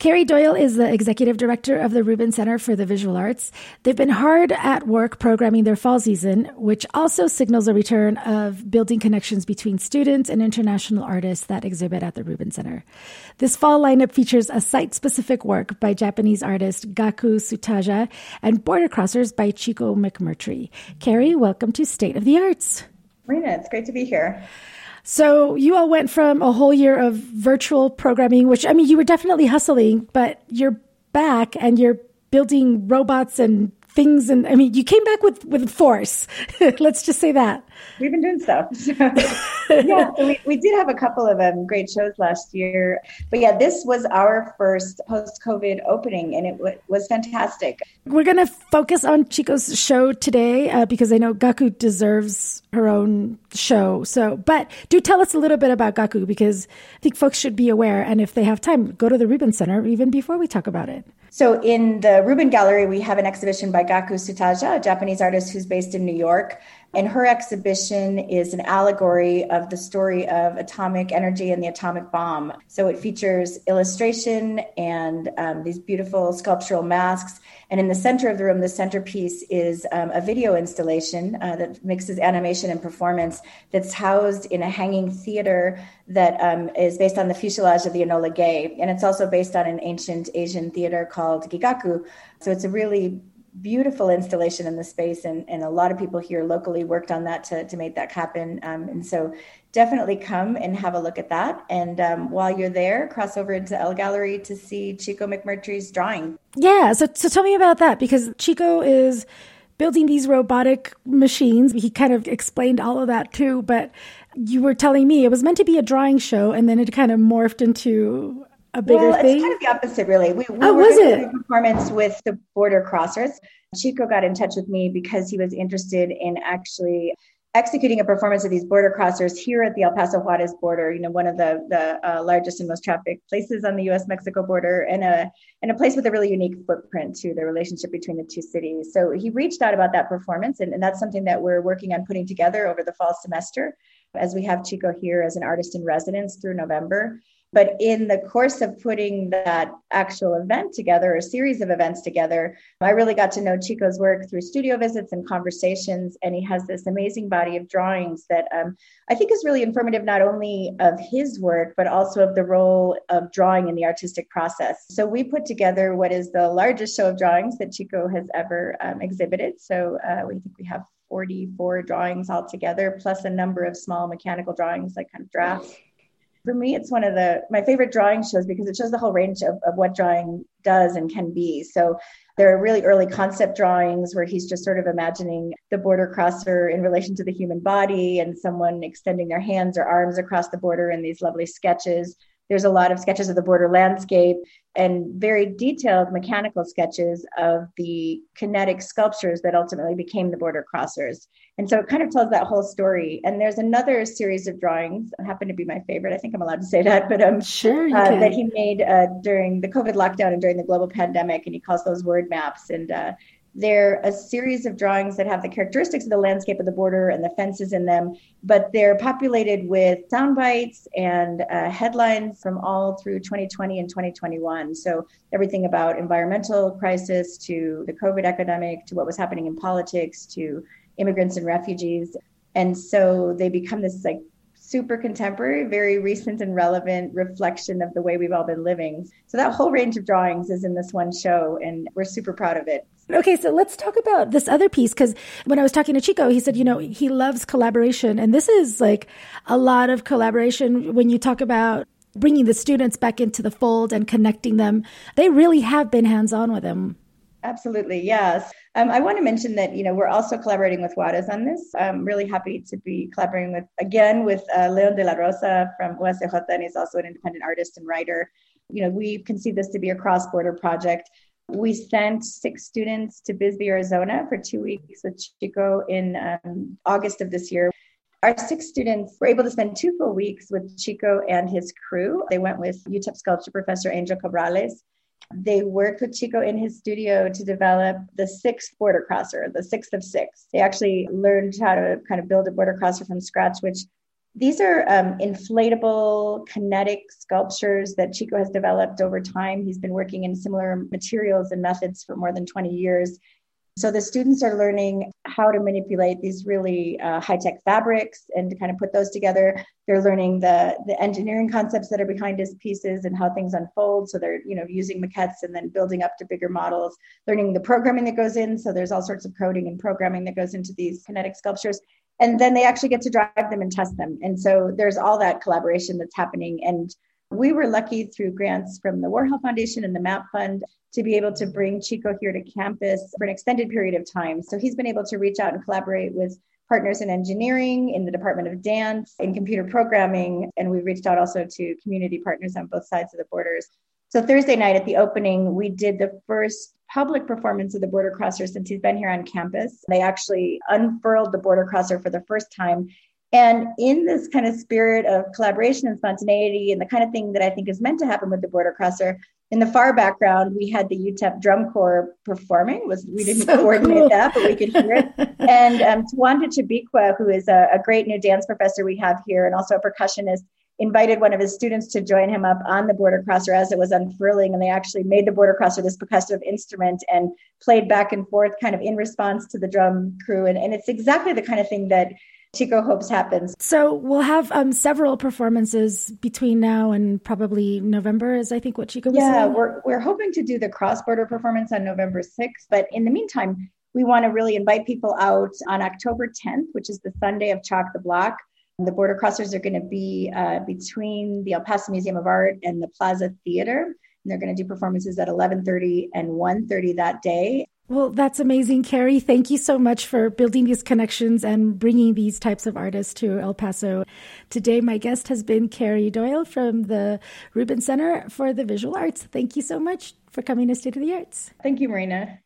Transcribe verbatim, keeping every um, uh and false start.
Carrie Doyle is the executive director of the Rubin Center for the Visual Arts. They've been hard at work programming their fall season, which also signals a return of building connections between students and international artists that exhibit at the Rubin Center. This fall lineup features a site-specific work by Japanese artist Gaku Tsutaja and Border Crossers by Chico McMurtry. Carrie, welcome to State of the Arts. Marina, it's great to be here. So you all went from a whole year of virtual programming, which, I mean, you were definitely hustling, but you're back and you're building robots and things. And I mean, you came back with, with force. Let's just say that. We've been doing stuff. yeah, so we, we did have a couple of um, great shows last year. But yeah, this was our first post-COVID opening, and it w- was fantastic. We're going to focus on Chico's show today uh, because I know Gaku deserves her own show. So, but do tell us a little bit about Gaku, because I think folks should be aware. And if they have time, go to the Rubin Center even before we talk about it. So in the Rubin Gallery, we have an exhibition by Gaku Tsutaja, a Japanese artist who's based in New York. And her exhibition is an allegory of the story of atomic energy and the atomic bomb. So it features illustration and um, these beautiful sculptural masks. And in the center of the room, the centerpiece is um, a video installation uh, that mixes animation and performance that's housed in a hanging theater that um, is based on the fuselage of the Enola Gay. And it's also based on an ancient Asian theater called Gigaku. So it's a really beautiful installation in the space, and, and a lot of people here locally worked on that to, to make that happen. Um, and so definitely come and have a look at that. And um, while you're there, cross over into L Gallery to see Chico McMurtry's drawing. Yeah, so so tell me about that, because Chico is building these robotic machines. He kind of explained all of that too, but you were telling me it was meant to be a drawing show, and then it kind of morphed into a bigger well, thing? It's kind of the opposite, really. We, we oh, were was going to it? do a performance with the Border Crossers. Chico got in touch with me because he was interested in actually executing a performance of these Border Crossers here at the El Paso Juarez border, you know, one of the, the uh, largest and most trafficked places on the U S Mexico border, and a, and a place with a really unique footprint to the relationship between the two cities. So he reached out about that performance, and, and that's something that we're working on putting together over the fall semester, as we have Chico here as an artist in residence through November. But in the course of putting that actual event together, a series of events together, I really got to know Chico's work through studio visits and conversations. And he has this amazing body of drawings that um, I think is really informative, not only of his work, but also of the role of drawing in the artistic process. So we put together what is the largest show of drawings that Chico has ever um, exhibited. So uh, we think we have forty-four drawings altogether, plus a number of small mechanical drawings, like kind of drafts. For me, it's one of the my favorite drawing shows because it shows the whole range of, of what drawing does and can be. So there are really early concept drawings where he's just sort of imagining the border crosser in relation to the human body and someone extending their hands or arms across the border in these lovely sketches. There's a lot of sketches of the border landscape and very detailed mechanical sketches of the kinetic sculptures that ultimately became the Border Crossers. And so it kind of tells that whole story. And there's another series of drawings that happen to be my favorite. I think I'm allowed to say that, but um, sure you uh, can. that he made uh, during the COVID lockdown and during the global pandemic. And he calls those word maps. And uh, they're a series of drawings that have the characteristics of the landscape of the border and the fences in them, but they're populated with sound bites and uh, headlines from all through twenty twenty and twenty twenty-one. So everything about environmental crisis to the COVID epidemic, to what was happening in politics, to immigrants and refugees. And so they become this like super contemporary, very recent and relevant reflection of the way we've all been living. So that whole range of drawings is in this one show, and we're super proud of it. Okay, so let's talk about this other piece, because when I was talking to Chico, he said, you know, he loves collaboration. And this is like a lot of collaboration when you talk about bringing the students back into the fold and connecting them. They really have been hands-on with them. Absolutely, yes. Um, I want to mention that, you know, we're also collaborating with Juarez on this. I'm really happy to be collaborating with, again, with uh, Leon de la Rosa from U S C J, and he's also an independent artist and writer. You know, we conceive this to be a cross-border project. We sent six students to Bisbee, Arizona for two weeks with Chico in um, August of this year. Our six students were able to spend two full weeks with Chico and his crew. They went with U T E P sculpture professor Angel Cabrales. They worked with Chico in his studio to develop the sixth border crosser, the sixth of six. They actually learned how to kind of build a border crosser from scratch, which These are um, inflatable kinetic sculptures that Chico has developed over time. He's been working in similar materials and methods for more than twenty years. So the students are learning how to manipulate these really uh, high-tech fabrics and to kind of put those together. They're learning the, the engineering concepts that are behind his pieces and how things unfold. So they're, you know, using maquettes and then building up to bigger models, learning the programming that goes in. So there's all sorts of coding and programming that goes into these kinetic sculptures. And then they actually get to drive them and test them. And so there's all that collaboration that's happening. And we were lucky through grants from the Warhol Foundation and the MAP Fund to be able to bring Chico here to campus for an extended period of time. So he's been able to reach out and collaborate with partners in engineering, in the Department of Dance, in computer programming, and we reached out also to community partners on both sides of the borders. So Thursday night at the opening, we did the first public performance of the Border Crosser since he's been here on campus. They actually unfurled the Border Crosser for the first time. And in this kind of spirit of collaboration and spontaneity and the kind of thing that I think is meant to happen with the Border Crosser, in the far background, we had the U T E P Drum Corps performing. Was We didn't so coordinate cool. that, but we could hear it. And um, Tawanda Chabikwa, who is a, a great new dance professor we have here and also a percussionist, invited one of his students to join him up on the Border Crosser as it was unfurling. And they actually made the Border Crosser this percussive instrument and played back and forth kind of in response to the drum crew. And, and it's exactly the kind of thing that Chico hopes happens. So we'll have um, several performances between now and probably November, is I think what Chico was yeah, saying. Yeah, we're, we're hoping to do the cross-border performance on November sixth. But in the meantime, we want to really invite people out on October tenth, which is the Sunday of Chalk the Block. The Border Crossers are going to be uh, between the El Paso Museum of Art and the Plaza Theater. And they're going to do performances at eleven thirty and one thirty that day. Well, that's amazing, Carrie. Thank you so much for building these connections and bringing these types of artists to El Paso. Today, my guest has been Carrie Doyle from the Rubin Center for the Visual Arts. Thank you so much for coming to State of the Arts. Thank you, Marina.